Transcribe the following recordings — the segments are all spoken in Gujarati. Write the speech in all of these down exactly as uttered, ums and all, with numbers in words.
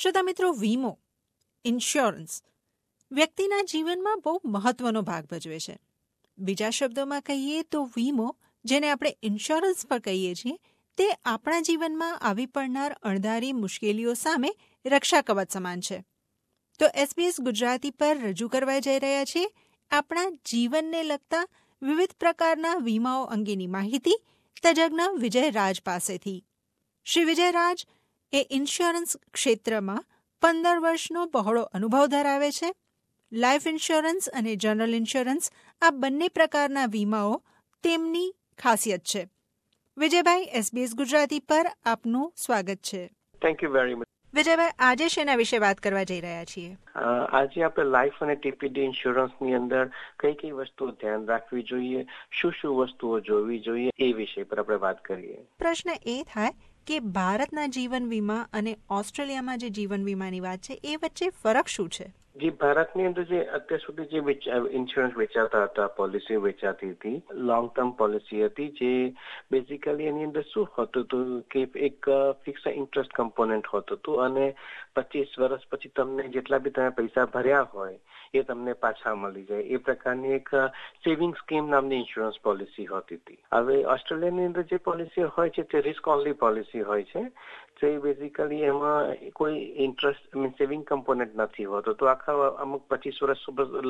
શ્રોતા મિત્રો, વીમો ઇન્સ્યોરન્સ વ્યક્તિના જીવનમાં બહુ મહત્વનો ભાગ ભજવે છે. બીજા શબ્દોમાં કહીએ તો વીમો, જેને આપણે ઇન્સ્યોરન્સ પણ કહીએ છીએ, તે આપણા જીવનમાં આવી પડનાર અણધારી મુશ્કેલીઓ સામે રક્ષા કવચ સમાન છે. તો એસબીએસ ગુજરાતી પર રજૂ કરવા જઈ રહ્યા છીએ આપણા જીવનને લગતા વિવિધ પ્રકારના વીમાઓ અંગેની માહિતી તજજ્ઞ વિજય રાજ પાસેથી. શ્રી વિજય રાજ એ ઇન્સ્યોરન્સ ક્ષેત્રમાં પંદર વર્ષનો બહોળો અનુભવ ધરાવે છે. લાઈફ ઇન્સ્યોરન્સ અને જનરલ ઇન્સ્યોરન્સ આ બંને પ્રકારના વીમાઓ તેમની ખાસિયત છે. વિજયભાઈ, એસબીએસ ગુજરાતી પર આપનું સ્વાગત છે. Thank you very much. Vijaybhai, આજે શેના વિશે વાત કરવા જઈ રહ્યા છીએ? આજે આપણે લાઈફ અને ટીપીડી ઇન્સ્યોરન્સની અંદર કઈ કઈ વસ્તુઓ ધ્યાન રાખવી જોઈએ, શું શું વસ્તુઓ જોવી જોઈએ, એ વિષય પર આપણે વાત કરીએ. પ્રશ્ન એ થાય કે ભારતના જીવન વીમા અને ઓસ્ટ્રેલિયામાં જે જીવન વીમાની વાત છે એ વચ્ચે ફરક શું છે? જે ભારતની અંદર જે અત્યાર સુધી જે ઇન્સ્યોરન્સ વેચાતા હતા, પોલિસી વેચાતી હતી, લોંગ ટર્મ પોલિસી હતી, જે બેઝિકલી એની અંદર શું હોતું હતું કે એક ફિક્સ ઇન્ટરેસ્ટ કમ્પોનન્ટ હોતું હતું અને પચીસ વર્ષ પછી તમને જેટલા બી તમે પૈસા ભર્યા હોય એ તમને પાછા મળી જાય, એ પ્રકારની એક સેવિંગ સ્કીમ નામની ઇન્સ્યોરન્સ પોલિસી હોતી હતી. હવે ઓસ્ટ્રેલિયાની અંદર જે પોલિસી હોય છે તે રિસ્ક ઓનલી પોલિસી હોય છે. તો એ બેઝિકલી એમાં કોઈ ઇન્ટરેસ્ટ મીન સેવિંગ કમ્પોનન્ટ નથી હોતો. તો આખા અમુક પચીસ વર્ષ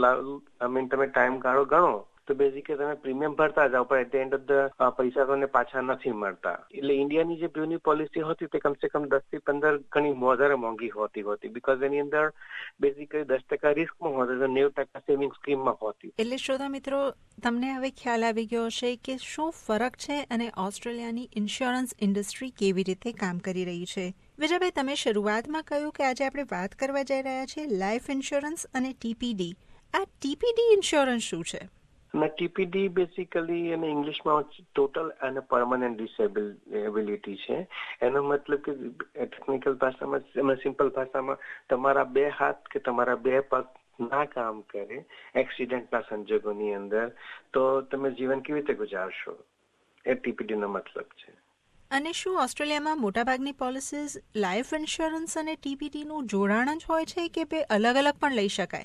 આઈ મીન તમે ટાઈમ ગાળો ગણો તો બેઝિકલી તમે પ્રીમિયમ ભરતા જાઓ, પણ at the end of the પૈસા તમને પાછા નથી મળતા. એટલે ઇન્ડિયાની જે પ્રીમિયમ પોલિસી હોતી તે કમસે કમ દસ થી પંદર ગણી વધારે મોંઘી હોતી હોતી બીકોઝ એની અંદર બેઝિકલી દસ ટકા રિસ્કમાં હોતી તો નેવું ટકા સેવિંગ સ્કીમમાં હોતી. એટલે શ્રોતા મિત્રો, તમને હવે ખ્યાલ આવી ગયો હશે કે શું ફરક છે અને ઓસ્ટ્રેલિયાની ઇન્સ્યોરન્સ ઇન્ડસ્ટ્રી કેવી રીતે કામ કરી રહી છે. વિજયભાઈ, તમે શરૂઆતમાં કહ્યું કે આજે આપણે વાત કરવા જઈ રહ્યા છીએ લાઈફ ઇન્સ્યોરન્સ અને ટીપીડી. આ ટીપીડી ઇન્સ્યોરન્સ શું છે? ટીપીડી બેઝિકલી એને ઇંગ્લિશમાં ટોટલ અને પરમાનન્ટ ડિસેબિલિટી છે. એનો મતલબ કે ટેકનિકલ ભાષામાં, સિમ્પલ ભાષામાં, તમારા બે હાથ કે તમારા બે પગ ના કામ કરે એક્સિડન્ટના સંજોગોની અંદર તો તમે જીવન કેવી રીતે ગુજારશો, એ ટીપીડીનો મતલબ છે. અને શું ઓસ્ટ્રેલિયામાં મોટાભાગની પોલિસીઝ લાઈફ ઇન્સ્યોરન્સ અને ટીપીડીનું જોડાણ જ હોય છે કે બે અલગ અલગ પણ લઈ શકાય?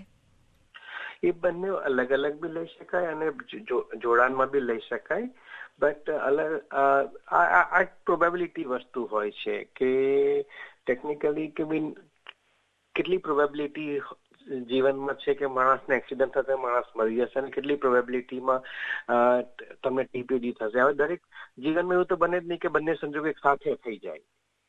એ બંને અલગ અલગ બી લઈ શકાય અને જોડાણમાં બી લઈ શકાય. બટ અલગ આ પ્રોબેબિલિટી વસ્તુ હોય છે કે ટેકનિકલી કે મીન કેટલી પ્રોબેબિલિટી જીવનમાં છે કે માણસને એક્સિડન્ટ થશે, માણસ મરી જશે, અને કેટલી પ્રોબેબિલિટીમાં તમને ટીપીડી થશે. હવે દરેક જીવનમાં એવું તો બને જ નહીં કે બંને સંજોગો એક સાથે થઈ જાય.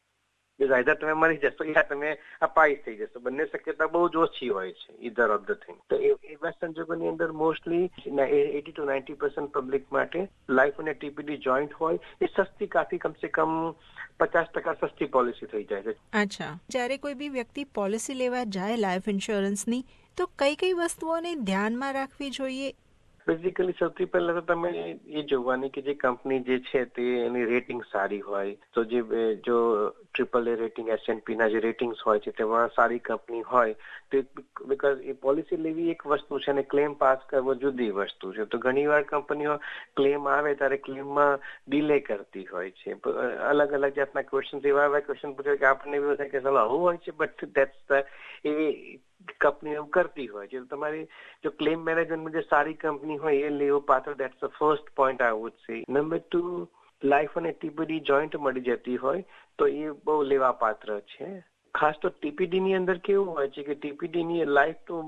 આઈધર તમે મરી જશો યા તમે અપાહિત થઈ જશો. બંને શક્યતા બહુ જ ઓછી હોય છે, ઈધર ઓફ ધ થિંગ. તો એવા સંજોગોની અંદર mostly eighty to ninety percent public માટે લાઈફ અને ટીપીડી જોઈન્ટ હોય એ સસ્તી કાફી કમસે કમ પચાસ ટકા સસ્તી પોલિસી થઈ જાય છે. અચ્છા, જ્યારે કોઈ બી વ્યક્તિ પોલિસી લેવા જાય લાઈફ ઇન્સ્યોરન્સની તો કઈ કઈ વસ્તુઓને ધ્યાનમાં રાખવી જોઈએ? બેઝિકલી સૌથી પહેલા તો તમે એ જોવાની કે જે કંપની જે છે તે એની રેટિંગ સારી હોય. તો જે જો triple A rating, S and P ના જે રેટિંગ્સ હોય છે તેમાં સારી કંપની હોય તો બીકોઝ એ પોલિસી લેવી એક વસ્તુ છે અને ક્લેમ પાસ કરવો જુદી વસ્તુ છે. તો ઘણીવાર કંપનીઓ ક્લેમ આવે ત્યારે ક્લેમમાં ડિલે કરતી હોય છે. અલગ અલગ જાતના ક્વેશ્ચન એવા એવા ક્વેશ્ચન પૂછે કે આપણને એવું થાય કે ચાલો આવું હોય છે, બટ દેટ્સ ધ એ કંપની એવું કરતી હોય છે. તમારી જો ક્લેમ મેનેજમેન્ટમાં જે સારી કંપની હોય એ લેવો પાત્ર, that's the first point I would say. Number two, life અને ટીપીડી જોઈન્ટ મળી જતી હોય તો એ બહુ લેવા પાત્ર છે. ખાસ તો ટીપીડી ની અંદર કેવું હોય છે કે ટીપીડી ની લાઈફ તો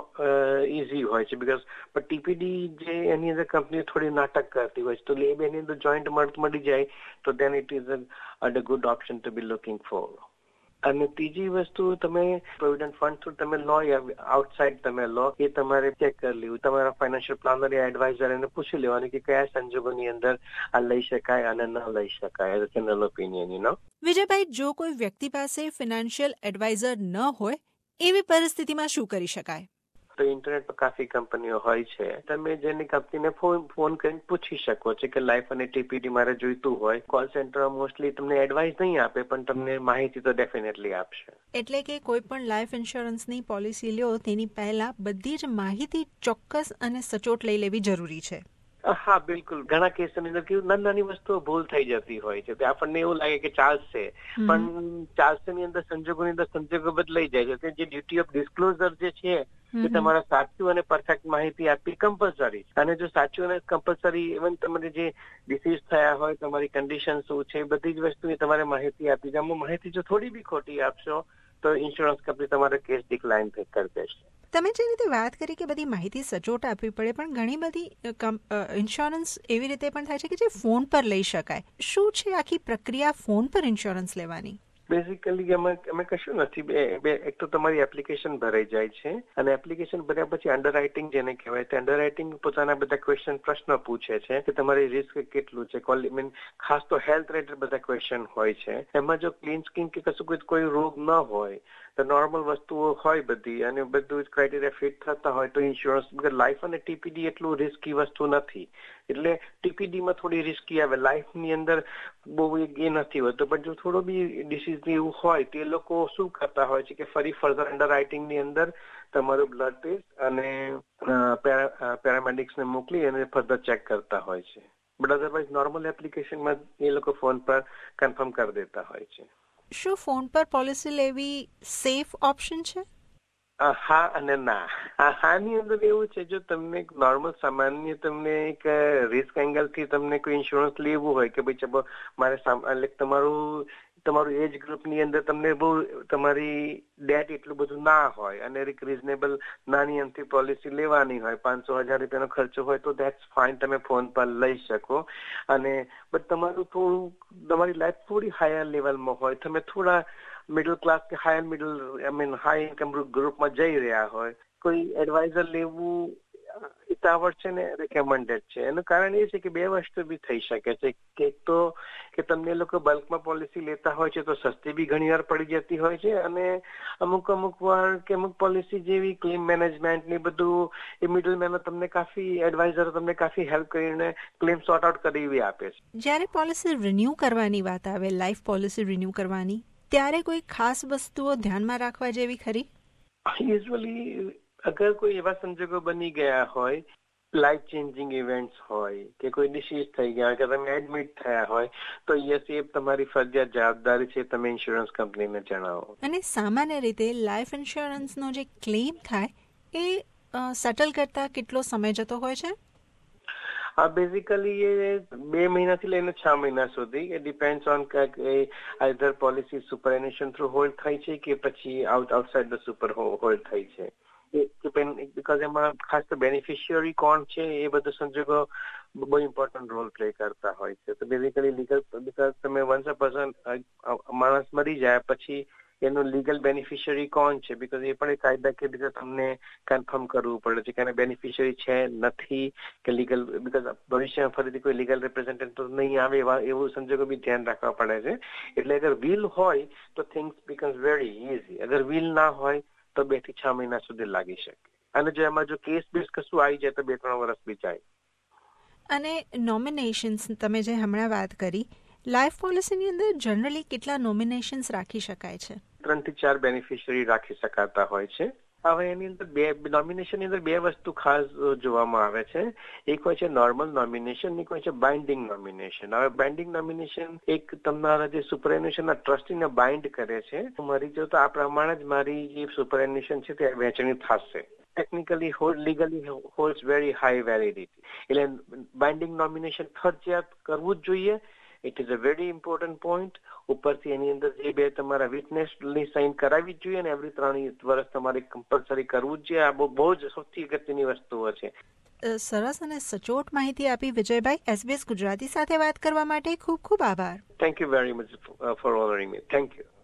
ઇઝી હોય છે બીકોઝ પણ ટીપીડી જે એની અંદર કંપની થોડી નાટક કરતી હોય છે. તો લેબ એની અંદર જોઈન્ટ મળી જાય તો then it is a good option to be looking for. અને ત્રીજી વસ્તુ, તમે પ્રોવિડન્ટ ફંડ થ્રુ તમે લો યા આઉટસાઇડ તમે લો, એ તમારે ચેક કરી લેવું. તમારા ફાઇનાન્શિયલ પ્લાનર યા એડવાઇઝર એને પૂછી લેવાનું કે કયા સંજોગોની અંદર આ લઈ શકાય અને ન લઈ શકાય. As a general opinion, you know. Vijaybhai, જો કોઈ વ્યક્તિ પાસે ફાઇનાન્શિયલ એડવાઇઝર ન હોય એવી પરિસ્થિતિમાં શું કરી શકાય? તો ઇન્ટરનેટ પર કાફી કંપનીઓ હોય છે. તમે જેની કંપનીને ફોન ફોન કરીને પૂછી શકો છો કે લાઈફ અને ટીપીડી મારે જોઈતું હોય. કોલ સેન્ટર મોસ્ટલી તમને એડવાઇસ નહીં આપે પણ તમને માહિતી તો ડેફિનેટલી આપશે. એટલે કે કોઈ પણ લાઈફ ઇન્સ્યોરન્સની પોલિસી લ્યો તેની પહેલા બધી જ માહિતી ચોક્કસ અને સચોટ લઈ લેવી જરૂરી છે. હા બિલકુલ, ઘણા કેસોની અંદર કેવું નાની નાની વસ્તુઓ ભૂલ થઈ જતી હોય છે, આપણને એવું લાગે કે ચાલશે, પણ ચાલશે ની અંદર સંજોગોની અંદર સંજોગો બદલાઈ જાય છે. જે ડ્યુટી ઓફ ડિસ્ક્લોઝર જે છે એ તમારા સાચું અને પરફેક્ટ માહિતી આપવી કમ્પલસરી, અને જો સાચું અને કમ્પલસરી ઇવન તમારે જે ડિસીઝ થયા હોય, તમારી કન્ડિશન શું છે, બધી જ વસ્તુની તમારે માહિતી આપી. આમાં માહિતી જો થોડી બી ખોટી આપશો તો ઇન્સ્યોરન્સ કંપની તમારો કેસ ડિક્લાઇન કરી દેશે. તમે જે રીતે વાત કરી કે બધી માહિતી સચોટ આપવી પડે, પણ ઘણી બધી ઇન્સ્યોરન્સ એવી રીતે પણ થાય છે કે જે ફોન પર લઈ શકાય. શું છે આખી પ્રક્રિયા ફોન પર ઇન્સ્યોરન્સ લેવાની? બેઝિકલી અમે અમે કશું નથી. બે બે એક તો તમારી એપ્લિકેશન ભરાઈ જાય છે, અને એપ્લિકેશન ભર્યા પછી અંડરરાઇટિંગ જેને કહેવાય તે અંડરરાઇટિંગ પોતાના બધા ક્વેશ્ચન પ્રશ્ન પૂછે છે કે તમારી રિસ્ક કેટલું છે. કોલ મીન ખાસ તો હેલ્થ રિલેટેડ બધા ક્વેશ્ચન હોય છે. એમાં જો ક્લીન સ્કિન કે કશું કોઈ રોગ ન હોય તો નોર્મલ વસ્તુઓ હોય બધી, અને બધું જ ક્રાઇટેરિયા ફિટ થતા હોય તો ઇન્સ્યોરન્સ, લાઈફ અને ટીપીડી એટલું રિસ્કી વસ્તુ નથી, એટલે ટીપીડીમાં થોડી રિસ્કી આવે. લાઈફની અંદર બહુ એ નથી હોતું, પણ જો થોડો બી ડિસીઝ એવું હોય તો એ લોકો શું કરતા હોય છે કે ફરી ફર્ધર અંડરરાઇટિંગ ની અંદર તમારું બ્લડ ટેસ્ટ અને પેરામેડિક્સને મોકલી અને ફર્ધર ચેક કરતા હોય છે. બટ અધરવાઇઝ નોર્મલ એપ્લિકેશનમાં એ લોકો ફોન પર કન્ફર્મ કરી દેતા હોય છે. શું ફોન પર પોલિસી લેવી સેફ ઓપ્શન છે? હા અને ના. હા ની અંદર એવું છે, જો તમને નોર્મલ સામાન્ય તમને એક રિસ્ક એંગલથી તમને કોઈ ઇન્સ્યોરન્સ લેવું હોય કે ભાઈ મારે તમારું તમારું એજ ગ્રુપની અંદર તમને બહુ તમારી ડેટ એટલું બધું ના હોય અને એક રિઝનેબલ નાની અમથી પોલિસી લેવાની હોય, પાંચસો હજાર રૂપિયાનો ખર્ચો હોય તો દેટ્સ ફાઇન, તમે ફોન પર લઈ શકો. અને બટ તમારું થોડું તમારી લાઈફ થોડી હાયર લેવલમાં હોય, તમે થોડા મિડલ ક્લાસ કે higher middle I mean high income ગ્રુપમાં જઈ રહ્યા હોય, કોઈ એડવાઇઝર લેવું ઇતાવળ છે ને રેકમેન્ડેડ છે. એનું કારણ એ છે કે બે વસ્તુ બી થઈ શકે છે. કે તો કે તમને લોકો બલ્કમાં પોલિસી લેતા હોય છે તો સસ્તી બી ઘણી વાર પડી જતી હોય છે, અને અમુક અમુક વાર કે અમુક પોલિસી જેવી ક્લેમ મેનેજમેન્ટ ને બધું એ મિડલ મેનો તમને કાફી એડવાઇઝર તમને કાફી હેલ્પ કરીને ક્લેમ સોર્ટ આઉટ કરી આપે છે. જ્યારે પોલિસી રિન્યૂ કરવાની વાત આવે, લાઈફ પોલિસી રિન્યૂ કરવાની, ત્યારે કોઈ ખાસ વસ્તુઓ ધ્યાનમાં રાખવા જેવી ખરી? યુઝ્યુઅલી અગર કોઈ એવા સંજોગો બની ગયા હોય, લાઈફ ચેન્જિંગ ઇવેન્ટ્સ હોય કે કોઈ ડિસીઝ થઈ ગયા કે તમે એડમિટ થયા હોય, તો યસ, એ તમારી ફરજિયાત જવાબદારી છે તમે ઇન્સ્યોરન્સ કંપનીને જણાવો. અને સામાન્ય રીતે લાઈફ ઇન્સ્યોરન્સનો જે ક્લેમ થાય એ સેટલ કરતા કેટલો સમય જતો હોય છે? આ બેઝિકલી એ બે મહિનાથી લઈને છ મહિના સુધી, એ depends on either policy superannuation through hold થઈ છે કે પછી out outside the super hold થઈ છે. બીકોઝ એમાં ખાસ તો બેનિફિશિયરી કોણ છે એ બધો સંજોગો બહુ ઇમ્પોર્ટન્ટ રોલ પ્લે કરતા હોય છે. તો બેઝિકલી લીગલ, બીકોઝ તમે વન્સ અ પર્સન માણસ મરી જાય પછી એનું લીગલ બેનિફિશિયરી કોણ છે, બીકોઝ એ પણ એક કાયદાકીય રીતે તમને કન્ફર્મ કરવું પડે છે કે એને બેનિફિશિયરી છે નથી કે લીગલ, બીકોઝ ભવિષ્યમાં ફરીથી કોઈ લીગલ રિપ્રેઝેન્ટેટિવ નહીં આવે એવા એવું સંજોગો બી ધ્યાન રાખવા પડે છે. એટલે અગર વિલ હોય તો થિંગ્સ બીકમ્સ વેરી ઇઝી. અગર વિલ ના હોય તો બે થી છ મહિના સુધી લાગી શકે, અને જો એમાં જો કેસ બેસ કશું આવી જાય તો બે ત્રણ વર્ષ બી જાય. અને નોમિનેશન્સ તમે જે હમણાં વાત કરી, લાઈફ પોલિસીની અંદર જનરલી કેટલા નોમિનેશન્સ રાખી શકાય છે? ત્રણ થી ચાર બેનિફિશિયરી રાખી શકાતા હોય છે. હવે એની અંદર બે નોમિનેશનની અંદર બે વસ્તુ ખાસ જોવામાં આવે છે. એક હોય છે નોર્મલ નોમિનેશન, એક હોય છે બાઇન્ડિંગ નોમિનેશન. હવે બાઇન્ડિંગ નોમિનેશન એક તમારા જે સુપરએન્યુશનના ટ્રસ્ટીને બાઇન્ડ કરે છે. મરી જાઉં તો આ પ્રમાણે જ મારી જે સુપરએન્યુશન છે તે વહેંચણી થશે. Technically legally holds very high validity. એટલે બાઇન્ડિંગ નોમિનેશન ફરજિયાત કરવું જ જોઈએ. It is a very important point. ઉપરથી એની અંદર જે બે તમારા વિટનેસની સાઇન કરાવવી જ જોઈએ, અને એવરી ત્રણ વર્ષ તમારે કમ્પલસરી કરવું જ જોઈએ. આ બહુ બહુ જ સૌથી અગત્યની વસ્તુઓ છે. સરસ અને સચોટ માહિતી આપી વિજયભાઈ. એસબીએસ ગુજરાતી સાથે વાત કરવા માટે ખૂબ ખૂબ આભાર. Thank you very much for honouring me. Thank you.